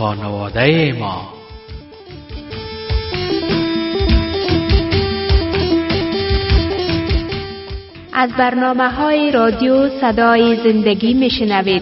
خانواده ما. از برنامه‌های رادیو صدای زندگی میشنوید.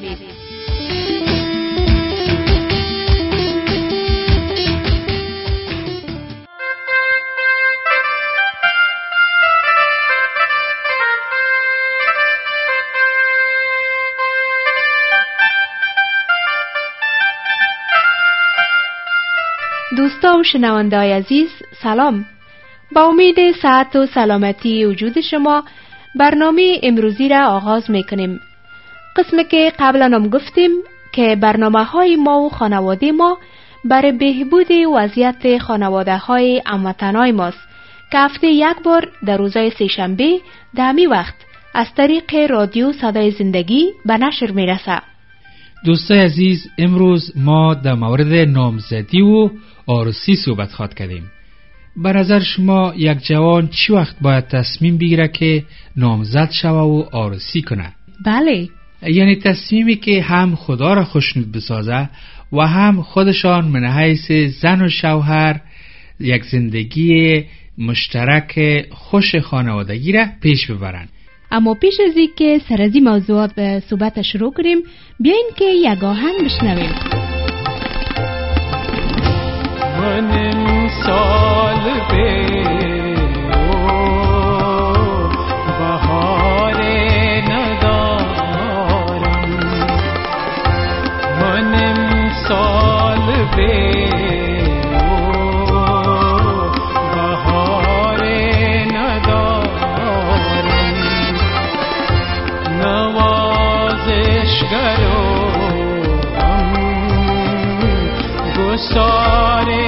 دوستان و شنونده‌های عزیز، سلام. با امید صحت و سلامتی وجود شما برنامه امروزی را آغاز میکنیم. قسمی که قبلا هم گفتیم که برنامه‌های ما و خانواده ما برای بهبود وضعیت خانواده‌های هموطنای ماست که هفته یک بار در روزهای سه‌شنبه در همین وقت از طریق رادیو صدای زندگی به نشر میرسه. دوستای عزیز، امروز ما در مورد نامزدی و عروسی صحبت خواهد کردیم. به نظر شما یک جوان چی وقت باید تصمیم بگیره که نامزد شوه و عروسی کنه؟ بله، یعنی تصمیمی که هم خدا را خوشنود بسازه و هم خودشان من حیث زن و شوهر یک زندگی مشترک خوش خانوادگی را پیش ببرند. اما پیش از این که سر از این موضوعات به صحبت شروع کنیم، بیاین که یک آهنگ بشنویم. من امسال به بهار ندارم، من امسال به بهار ندارم، نوازشگرم گساره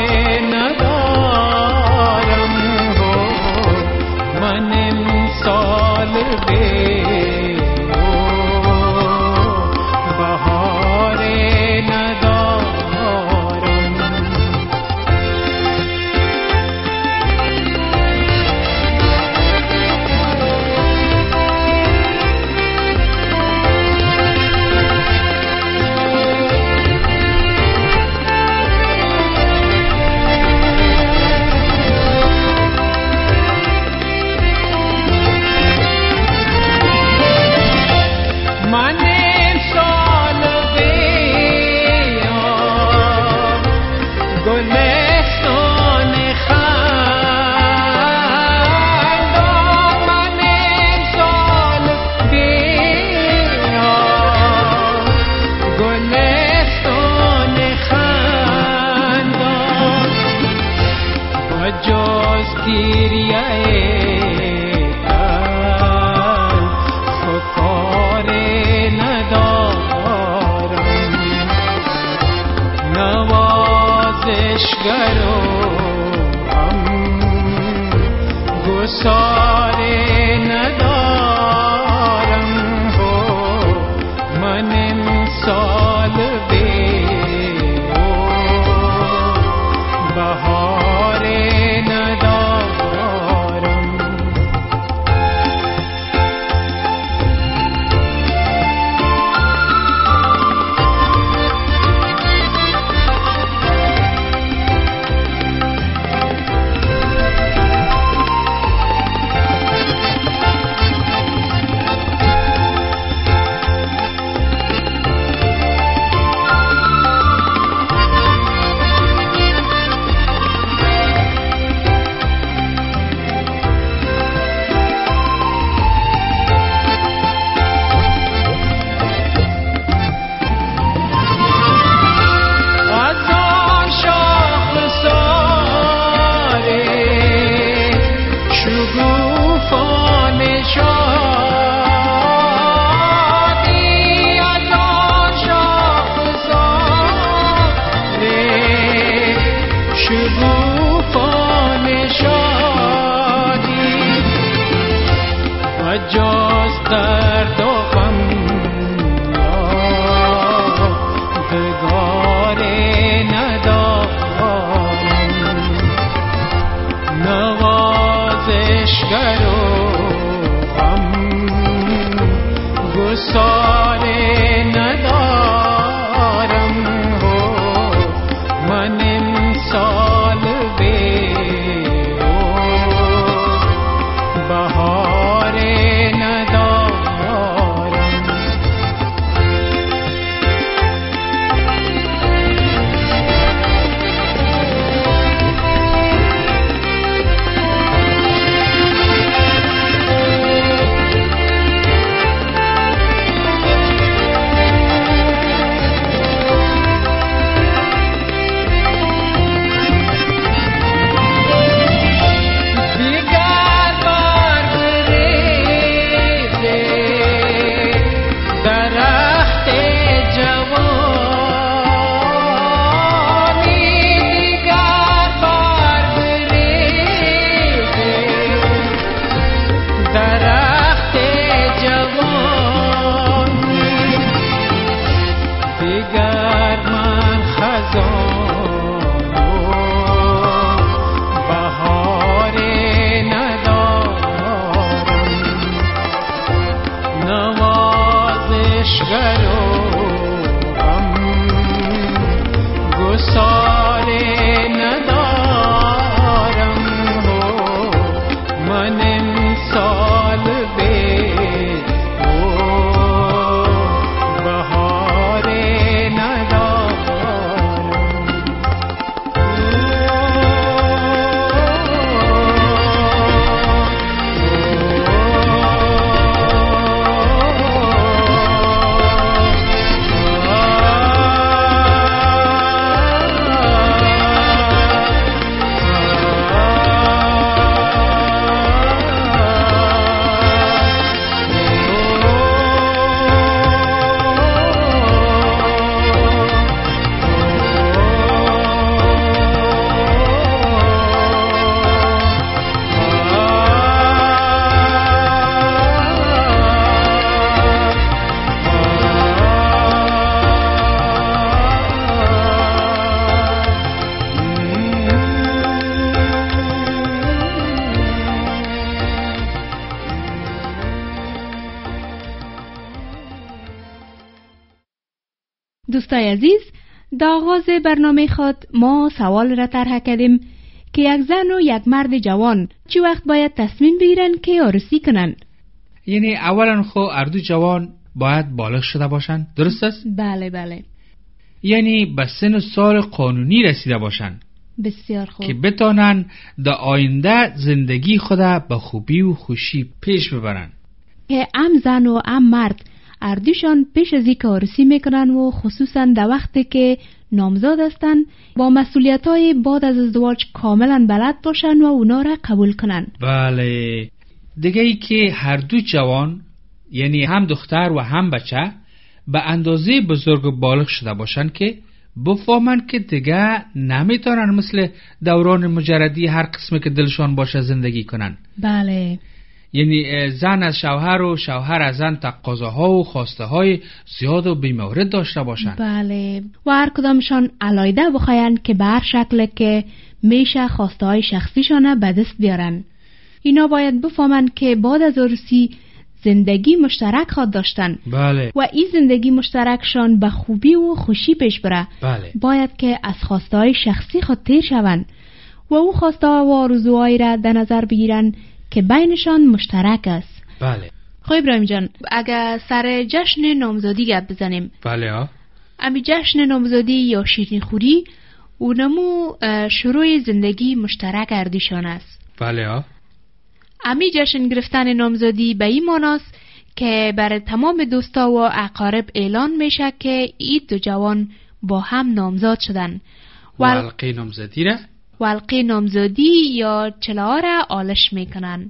دوستای عزیز، در آغاز برنامه خود ما سوال را طرح کردیم که یک زن و یک مرد جوان چی وقت باید تصمیم بگیرن که عروسی کنن؟ یعنی اولا خو اردو جوان باید بالغ شده باشن، درست است؟ بله بله. یعنی به سن و سال قانونی رسیده باشن. بسیار خوب. که بتانن در آینده زندگی خود به خوبی و خوشی پیش ببرن. که ام زن و ام مرد اردوشان پیش از اینکه عروسی میکنن و خصوصا در وقتی که نامزاد هستن با مسئولیت‌های بعد از ازدواج کاملا بلد باشن و اونا را قبول کنن. بله. دیگه ای که هر دو جوان، یعنی هم دختر و هم بچه، به اندازه بزرگ و بالغ شده باشن که بفهمن که دیگه نمیتونن مثل دوران مجردی هر قسمی که دلشان باشه زندگی کنن. بله. یعنی زن از شوهر و شوهر از زن تقاضاها و خواسته های زیاد و بی‌مورد داشته باشن. بله. و هر کدامشان علایده بخواین که به هر شکل که میشه خواسته های شخصیشان به دست بیارن. اینا باید بفهمن که بعد از عروسی زندگی مشترک خواهد داشتن. بله. و این زندگی مشترکشان به خوبی و خوشی پیش بره. بله. باید که از خواسته های شخصی خود تیر شون و او خواسته ها و آرزوهایی را در نظر بگیرن که بینشان مشترک است. بله. خب ابراهیم جان، اگر سر جشن نامزادی گپ بزنیم. بله ها. امی جشن نامزادی یا شیرینی خوری اونمو شروع زندگی مشترک اردیشان است. بله ها. امی جشن گرفتن نامزادی به این معناست که برای تمام دوستا و اقارب اعلان میشه که این دو جوان با هم نامزاد شدن. حلقه نامزادی را؟ حلقه نامزادی یا چله‌ها را آلش میکنن.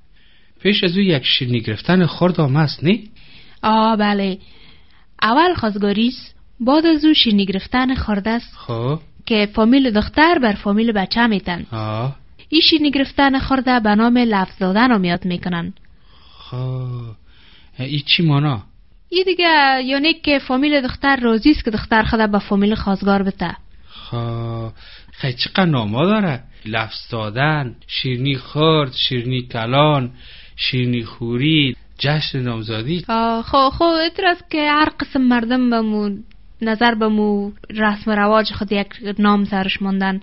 پیش از او یک شیرینی گرفتن خرد هم هست نی؟ بله. اول خواستگاریست، بعد از او شیرینی گرفتن خرد است. خب که فامیل دختر بر فامیل بچه میتن. این شیرینی گرفتن خرده به نام لفظ دادن رو میاد میکنن. خب این چی مانا؟ این دیگه یعنی که فامیل دختر راضی است که دختر خود به فامیل خواستگار بده. خب خیلی چقدر ناما داره؟ لفظ دادن، شیرینی خرد، شیرینی کلان، شیرینی خوری، جشن نامزادی. خب اعتراض که هر قسم مردم بمو نظر بمو رسم و رواج خود یک نام سرش ماندن.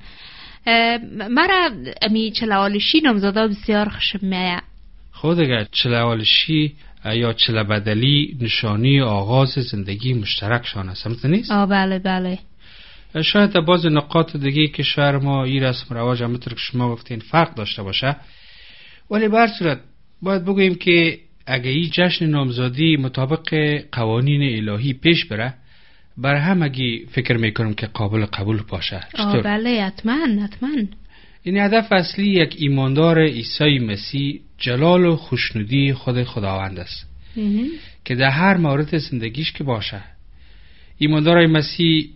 مرا امی چله‌آلشی نامزادا بسیار خوشم میاد. خود دیگه چله‌آلشی یا چله بدلی نشانی آغاز زندگی مشترک شان است، همچنین نیست؟ بله بله. شاید در بعض نقاط دیگه کشور ما این رسم رواج همونطور که شما گفتین فرق داشته باشه، ولی به هر صورت باید بگوییم که اگه این جشن نامزادی مطابق قوانین الهی پیش بره، برای همگی فکر میکنم که قابل قبول باشه. بله حتما. این هدف اصلی یک ایماندار عیسی مسیح جلال و خوشنودی خود خداوند است که در هر مورد زندگیش که باشه. ایماندارای مسیح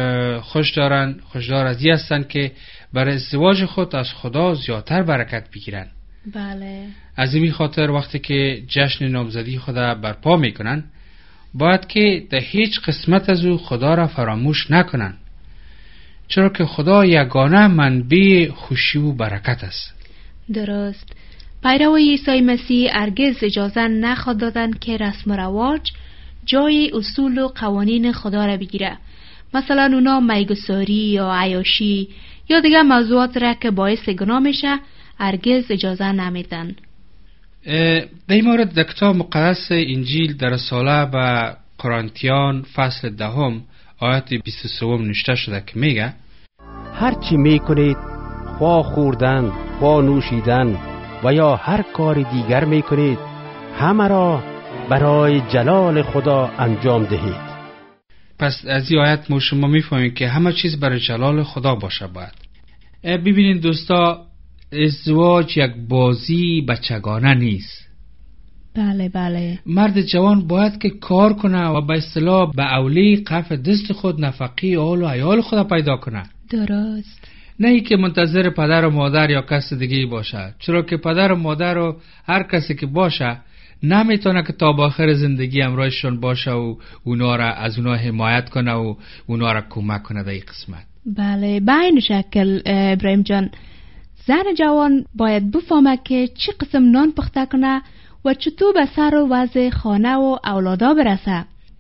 خوشدار از این هستند که برای ازدواج خود از خدا زیادتر برکت بگیرن. بله. از این خاطر وقتی که جشن نامزدی خود برپا میکنن، باید که در هیچ قسمت از او خدا را فراموش نکنن، چرا که خدا یگانه منبع خوشی و برکت است. درست. پیروان عیسی مسیح هرگز اجازه نخواهد دادند که رسم و رواج جای اصول و قوانین خدا را بگیره. مثلا اونا میگساری یا عیاشی یا دیگه موضوعات را که باعث گناه میشه هرگز اجازه نمیدن. در این مورد در کتاب مقدس انجیل در رساله به قرنتیان فصل 10 آیت 23 نوشته شده که میگه هر چی میکنید، خواه خوردن، خواه نوشیدن و یا هر کار دیگر میکنید، همه را برای جلال خدا انجام دهید. پس از این آیت ما شما میفهمید که همه چیز برای جلال خدا باشه. باید ببینید دوستا، ازدواج یک بازی بچگانه نیست. بله بله. مرد جوان باید که کار کنه و به اصطلاح به اولی کف دست خود نفقه آل و عیال خود پیدا کنه. درست. نه ای که منتظر پدر و مادر یا کس دیگه باشه، چرا که پدر و مادر و هر کسی که باشه نمیتونه که تا آخر زندگی همراهشون باشه و اونا را از اونا حمایت کنه و اونا را کمک کنه در این قسمت. بله، به این شکل ابراهیم جان، زن جوان باید بفهمه که چی قسم نان پخته کنه و چطور به سر و وضع خانه و اولادا برسه.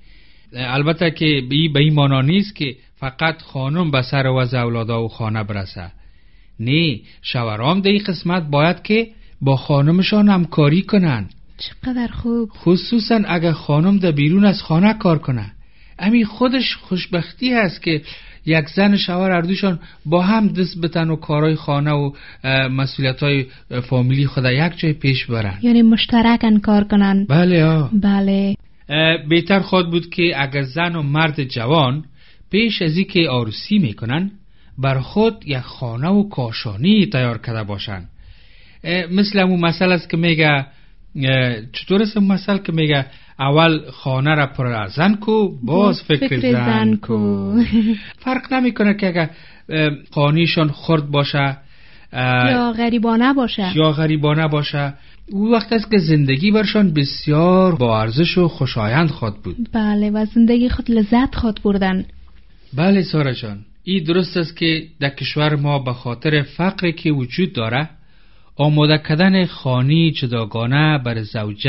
البته که به این معنا نیست که فقط خانم به سر وضع اولادا و خانه برسه. نه، شوهرام در این قسمت باید که با خانمشان همکاری کنن. چقدر خوب. خصوصا اگر خانم در بیرون از خانه کار کنه. امی خودش خوشبختی هست که یک زن شوهر اردوشان با هم دست بتن و کارهای خانه و مسئولیت‌های فامیلی خود یک جای پیش برن. یعنی مشترکاً کار کنن. بله. بله. بهتر خود بود که اگر زن و مرد جوان پیش از اینکه عروسی میکنن بر خود یک خانه و کاشانی تیار کرده باشن. مثل اون مسئله است که میگه، چطور است اون مسئله که میگه اول خانه را پر زن کو باز فکر زن کو. فرق نمیکنه که اگر خانهشان خرد باشه یا غریبانه باشه او وقت است که زندگی برشان بسیار با ارزش و خوشایند خود بود. بله، و زندگی خود لذت خود بردن. بله سارا جان، این درست است که در کشور ما به خاطر فقری که وجود داره آماده کردن خانه جداگانه بر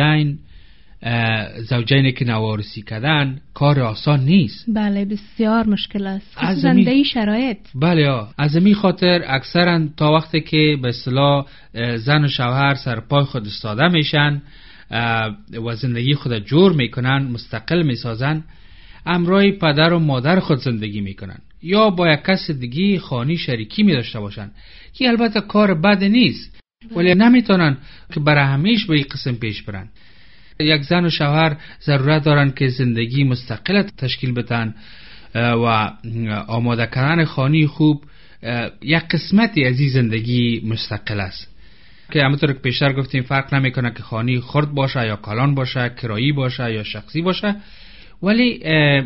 زوجین که نوارسی کردن کار آسان نیست. بله، بسیار مشکل است، خصوصا در این شرایط. بله، از این خاطر اکثرا تا وقتی که به اصطلاح زن و شوهر سر پای خود ایستاده میشن و زندگی خود جور میکنن، مستقل میسازن، همراه پدر و مادر خود زندگی میکنن یا با یک کس دیگه خانه شریکی می داشته باشن که البته کار بد نیست، ولی نمیتونن که برای همیشه به این قسم پیش برن. یک زن و شوهر ضرورت دارن که زندگی مستقل تشکیل بدن و آماده کردن خانه خوب یک قسمتی از این زندگی مستقل است که همونطور که پیشتر گفتیم فرق نمیکنه که خانه خرد باشه یا کلان باشه، کرایی باشه یا شخصی باشه، ولی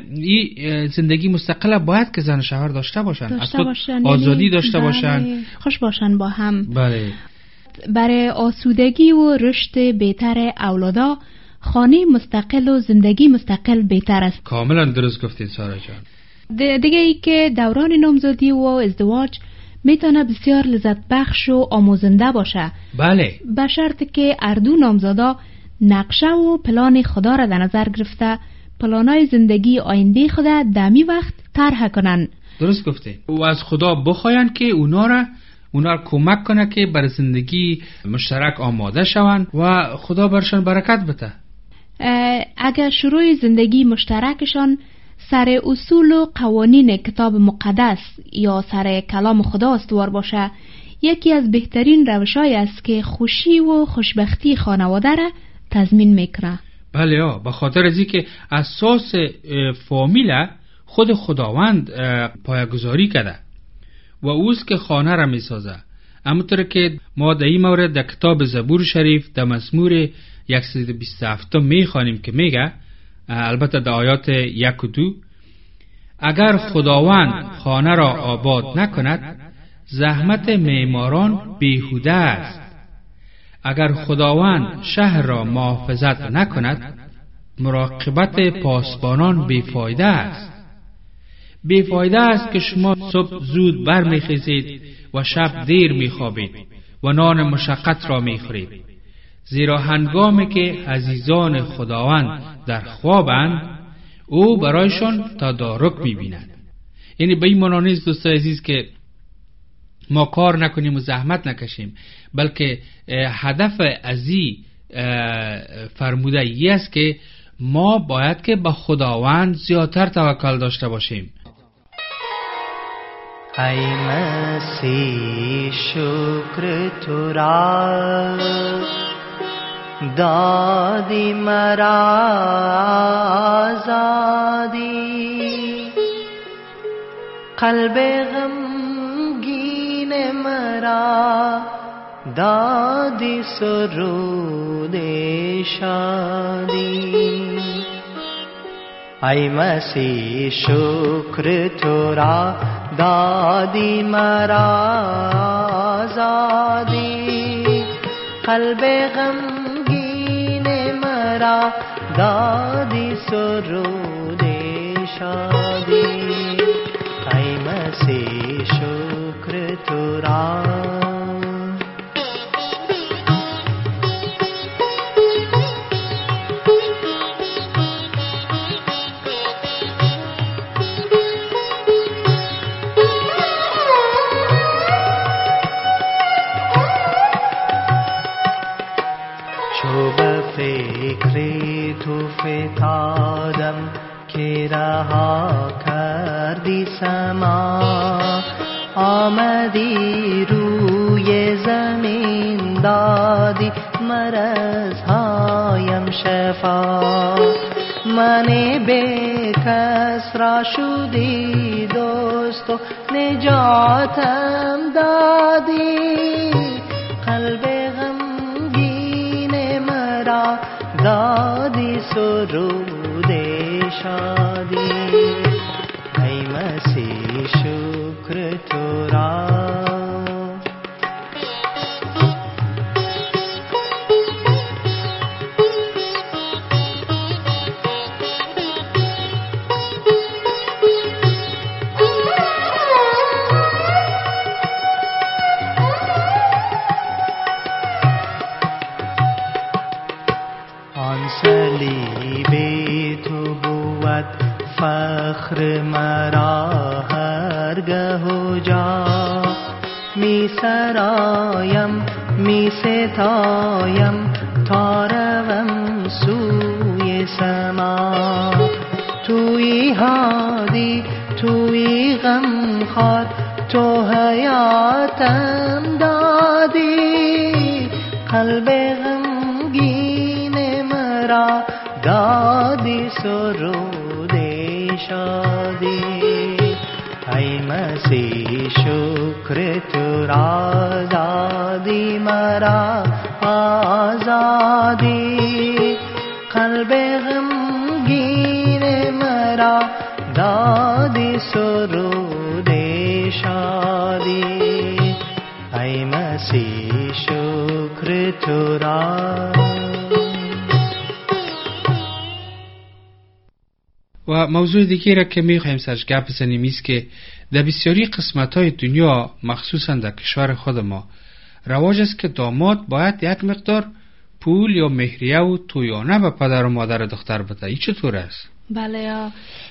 این زندگی مستقل باید که زن و شوهر داشته باشن، از خود آزادی داشته باشن، خوش باشن با هم. بله. برای آسودگی و رشد بهتر اولادا خانه مستقل و زندگی مستقل بهتر است. کاملا درست گفتید سارا جان. دیگه ای که دوران نامزدی و ازدواج میتونه بسیار لذت بخش و آموزنده باشه. بله. به شرط که اردو نامزدا نقشه و پلان خدا را در نظر گرفته پلانای زندگی آینده خود دمی وقت طرح کنن. درست گفته. و از خدا بخواین که اونا را کمک کنه که بر زندگی مشترک آماده شون و خدا برشان برکت بده. اگر شروع زندگی مشترکشان سر اصول و قوانین کتاب مقدس یا سر کلام خدا استوار باشه، یکی از بهترین روش‌های است که خوشی و خوشبختی خانواده را تضمین میکنه. بله، به خاطر از اینکه اساس فامیل خود خداوند پایه‌گذاری کرده و اوست که خانه را میسازه. همونطور که ما در این مورد در کتاب زبور شریف در مزمور 127 میخوانیم که میگه، البته در آیات 1 و 2، اگر خداوند خانه را آباد نکند زحمت معماران بیهوده است. اگر خداوند شهر را محافظت نکند مراقبت پاسبانان بیفایده است. بیفایده است که شما صبح زود برمیخیزید و شب دیر میخوابید و نان مشقت را میخورید، زیرا هنگامی که عزیزان خداوند در خوابند او برایشان تدارک میبیند. یعنی به این معنی نیست دوستان عزیز که ما کار نکنیم و زحمت نکشیم، بلکه هدف از این فرموده ای است که ما باید که به خداوند زیادتر توکل داشته باشیم. ای مسیح شکر تو را دادی مرا آزادی، قلب غمگین مرا دادی سرود شادی. ای مسیح شکر تو را دادی مرا آزادی، قلب غمگین مرا دادی سرود شادی. ای مسیح شکر تو را. تو فتادم که رها کردی سما، آمدی روی زمین دادی مرضهایم شفا، من بی کس را شدی دوست و نجاتم دادی، قلب غمگین مرا دادی سرود شادی، ای مسیح شکر تو را. فخر مرا هرگه و جا، می سرایم می ستایم تا روم سوی سما، توی هادی توی غمخوار تو حیاتم دادی، قلب غمگین مرا دادی سرود شادی، ای مسیح شکر تو را دادی مرا آزادی، قلب غمگین مرا دادی سرود شادی، ای مسیح شکر تو را. و موضوع دیگه را که میخوایم سرش گپ بزنیم است که در بسیاری قسمت‌های دنیا مخصوصا در کشور خود ما رواج است که داماد باید یک مقدار پول یا مهریه و تویانه به پدر و مادر دختر بده. این چطور است؟ بله،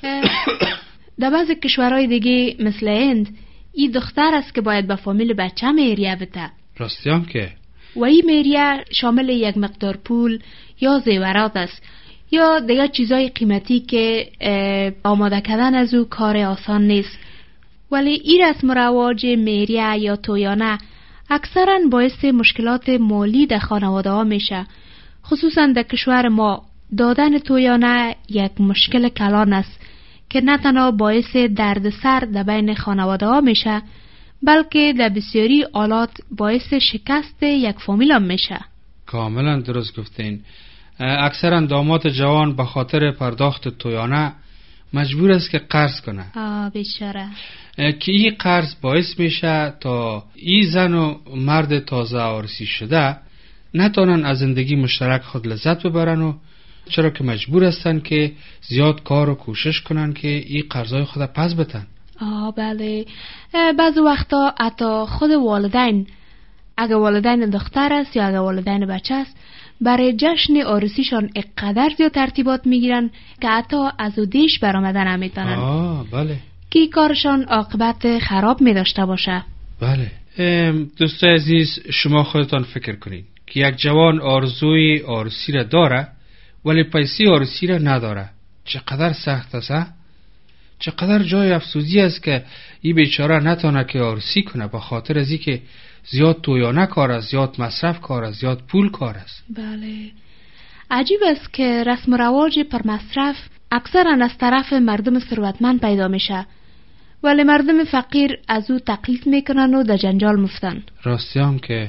در بعضی کشورهای دیگه مثل هند این دختر است که باید به فامیل بچه مهریه بده. راستی هم که و این مهریه شامل یک مقدار پول یا زیورات است یا دیگر چیزای قیمتی که آماده کردن از او کار آسان نیست. ولی این رسم و رواج مهریه یا تویانه اکثرا باعث مشکلات مالی در خانواده ها میشه. خصوصا در کشور ما دادن تویانه یک مشکل کلان است که نه تنها باعث دردسر در بین خانواده ها میشه بلکه در بسیاری حالات باعث شکست یک فامیل هم میشه. کاملا درست گفتین. اکثرا داماد جوان به خاطر پرداخت تویانه مجبور است که قرض کنه. بیچاره. که این قرض باعث میشه تا این زن و مرد تازه عروسی شده نتونن از زندگی مشترک خود لذت ببرن و چرا که مجبور هستن که زیاد کار و کوشش کنن که این قرضای خود پس بدن. بله. بعضی وقتا حتی خود والدین، اگه والدین دختر است یا اگه والدین بچه است، برای جشن عروسیشان اقدر زیاد ترتیبات میگیرن که حتی از او دیش برآمدن نمیتونن. بله. که کارشان عاقبت خراب میداشته باشه. بله. دوستای عزیز، شما خودتان فکر کنین که یک جوان آرزوی عروسی را داره ولی پیسه عروسی را نداره. چقدر سخت است؟ چقدر جای افسوسی است که این بیچاره نتونه که عروسی کنه به خاطر از اینکه زیاد تویانه کار است، زیاد مصرف کار است، زیاد پول کار است. بله. عجیب است که رسم و رواج پر مصرف اکثرا از طرف مردم ثروتمند پیدا میشه ولی مردم فقیر از او تقلید میکنن و در جنجال مفتن. راستی هم که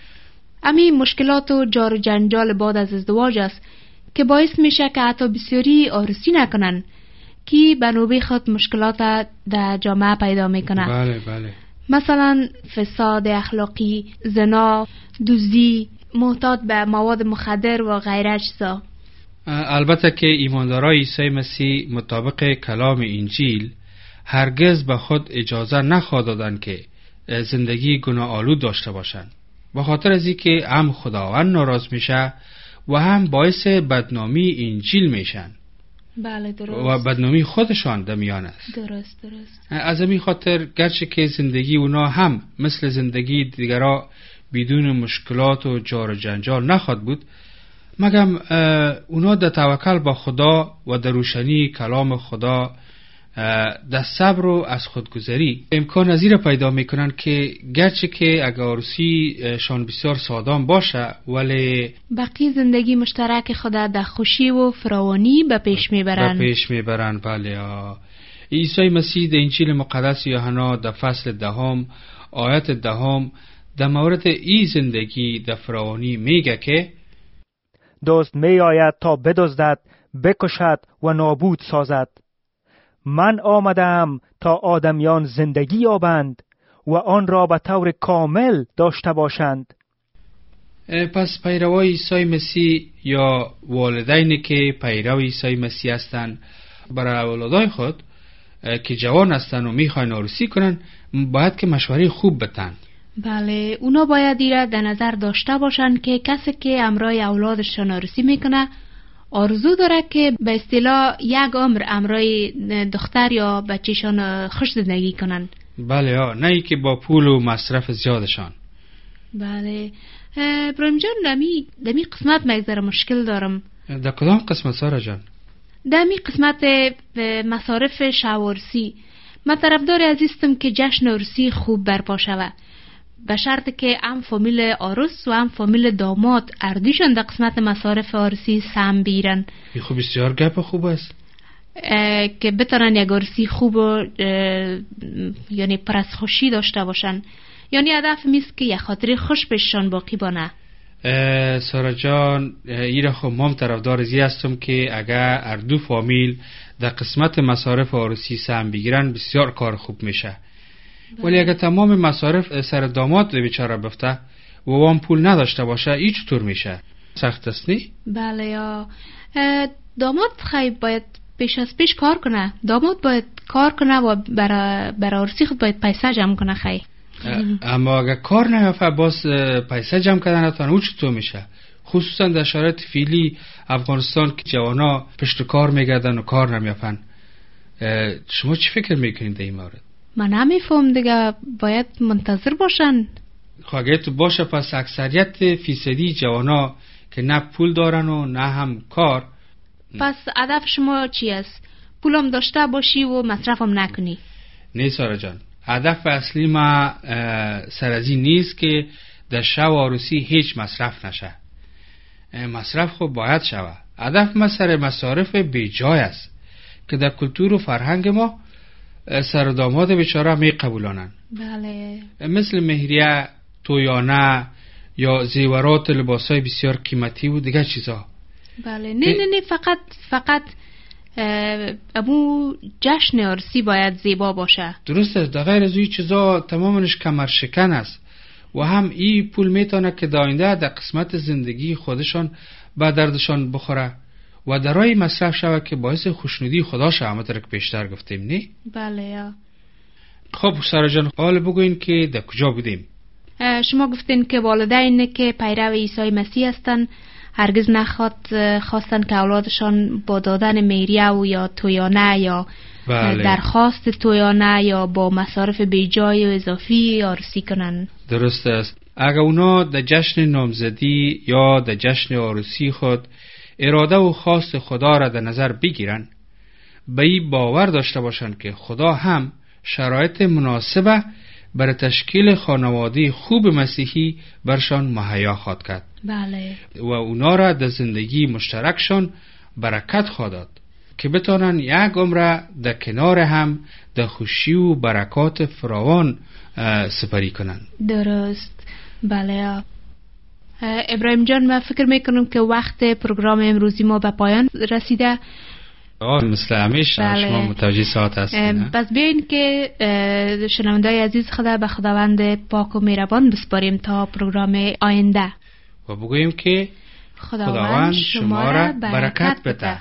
همین مشکلات و جار جنجال بعد از ازدواج است که باعث میشه که حتی بسیاری عروسی نکنن که به نوبه خود مشکلات در جامعه پیدا میکنه. بله بله. مثلا فساد اخلاقی، زنا، دزدی، معتاد به مواد مخدر و غیره چیزا. البته که ایماندارای عیسی مسیح مطابق کلام انجیل هرگز به خود اجازه نخواهد دادن که زندگی گناه آلود داشته باشند، به خاطر از اینکه هم خداوند ناراض میشه و هم باعث بدنامی انجیل میشن. بله درست. و بدنامی خودشان در میان است. درست. از همین خاطر گرچه که زندگی اونا هم مثل زندگی دیگرها بدون مشکلات و جار و جنجال نخواهد بود، مگم اونا در توکل با خدا و در روشنی کلام خدا در صبر و از خودگذری امکان از این پیدا میکنن که گرچه که اگر عروسی شان بسیار سادام باشه ولی باقی زندگی مشترک خدا در خوشی و فراوانی به پیش میبرن. بله. عیسی مسیح در انجیل مقدس یوحنا در فصل 10 آیت 10 در مورد این زندگی در فراوانی میگه که دزد می آید تا بدزدد، بکشد و نابود سازد. من آمدم تا آدمیان زندگی یابند و آن را به طور کامل داشته باشند. پس پیروای عیسی مسیح یا والدینی که پیرو عیسی مسیح هستند برای اولادای خود که جوان هستند و میخواین عروسی کنن باید که مشوره خوب بدن. بله، اونا باید ایره در نظر داشته باشن که کسی که امرای اولادشان عروسی میکنه آرزو داره که به اصطلاح یک عمر امرای دختر یا بچه‌شان خوش زندگی کنن. بله نه ای که با پول و مصرف زیادشان. بله. ابراهیم جان دمی قسمت مگذره مشکل دارم. در کدام قسمت سارا جان؟ دمی قسمت مصارف شوارسی. من طرفدار عزیزم که جشن عروسی خوب برپا شود، به شرط که هم فامیل عروس و هم فامیل داماد اردیشان در قسمت مصارف عروسی سهم بیرن. این خوب بسیار گپ خوب است که بتونن یک عروسی خوب و یعنی پر از خوشی داشته باشن. یعنی هدف میست که یک خاطری خوش بهشان باقی بانه. سارا جان ایره خب مام طرفدار زی هستم که اگر اردو فامیل در قسمت مصارف عروسی سهم بگیرن بسیار کار خوب میشه. ولی اگر تمام مصارف سر داماد بیچاره بفته و وام پول نداشته باشه ای چطور میشه؟ سخت است نی؟ بله یا داماد خیلی باید پیش از پیش کار کنه. داماد باید کار کنه و برای عروسی خود باید پیسه جمع کنه خیلی. اما اگر کار نیافته باز پیسه جمع کردن نتونه او چطور میشه؟ خصوصا در شرایط فعلی افغانستان که جوانا پشت کار میگردن و کار نمیافن. شما چی فکر میکنید در این مورد؟ من نمیفهم دیگه، باید منتظر باشن. اگه تو باشه پس اکثریت فیصدی جوانا که نه پول دارن و نه هم کار. پس هدف شما چی است؟ پولم داشته باشی و مصرفم نکنی؟ نه سارا جان، هدف اصلی ما سرازی نیست که در شب عروسی هیچ مصرف نشه. مصرف خب باید شوه. هدف ما سر مصارف بیجای است که در کلتور و فرهنگ ما سر داماد بیچاره می قبولانن. بله. مثل مهریه، تویانه یا زیورات، لباسای بسیار قیمتی و دیگر چیزا. بله. نه فقط ابو جشن عروسی باید زیبا باشه. درسته. در غیر از این چیزا تمامش کمر شکن است و هم این پول میتونه که داینده در قسمت زندگی خودشان به دردشان بخوره و درای مصرف شود که باعث خوشنودی خدا شود. همه که بیشتر گفتیم نه؟ بله یا. خب سارا جان حالا بگوین که در کجا بودیم؟ شما گفتین که والدین که پیرو عیسی مسیح هستن هرگز خواستن که اولادشان با دادن مهریه و یا تویانه یا درخواست تویانه یا با مصارف بیجای و اضافی عروسی کنن. درست است. اگر اونا در جشن نامزدی یا در جشن عروسی خود اراده و خواست خدا را در نظر بگیرن، به این باور داشته باشند که خدا هم شرایط مناسبه برای تشکیل خانواده خوب مسیحی برشان مهیا خواهد کرد. بله. و اونا را در زندگی مشترکشان برکت خواهد داد که بتانن یک عمر در کنار هم در خوشی و برکات فراوان سپری کنن. درست. بله. ابراهیم جان من فکر میکنم که وقت پروگرام امروزی ما به پایان رسیده. مثل همیشه شما متوجه ساعت هستین. پس بیاین که شنونده‌های عزیز خدا به خداوند پاک و مهربان بسپاریم تا پروگرام آینده و بگوییم که خداوند شما را برکت بده.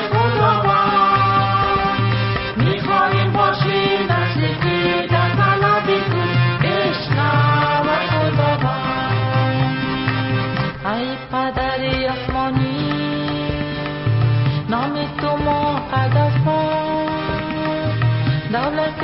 میخوایم باشیم نسلی که در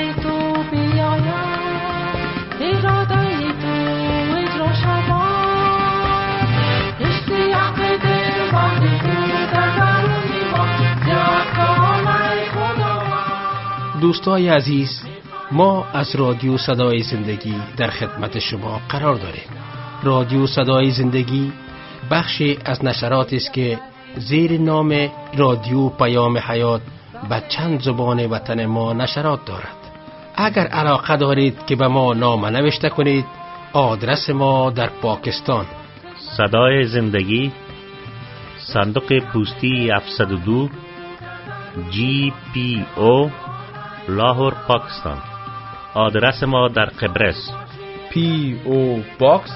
تو بیاید، اراده تو اجرا شود، اشتیاق دل بند تو در درون ما زیاد کامل خداوند. دوستای عزیز، ما از رادیو صدای زندگی در خدمت شما قرار داریم. رادیو صدای زندگی بخشی از نشراتی است که زیر نام رادیو پیام حیات به چند زبان وطن ما نشرات دارد. اگر علاقه دارید که به ما نامه نوشته کنید، آدرس ما در پاکستان: صدای زندگی، صندوق پستی 702 GPO لاهور، پاکستان. آدرس ما در قبرس: PO Box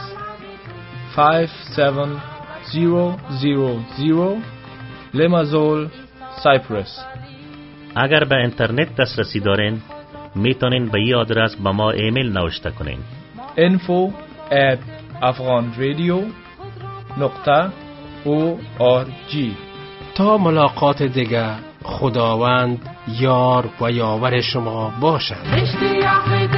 57000 لمازول، سایپرس. اگر به اینترنت دسترسی دارین، میتونین به این آدرس به ما ایمیل نوشته کنین: info@afghanradio.org. تا ملاقات دیگر، خداوند یار و یاور شما باشد. اشتیاق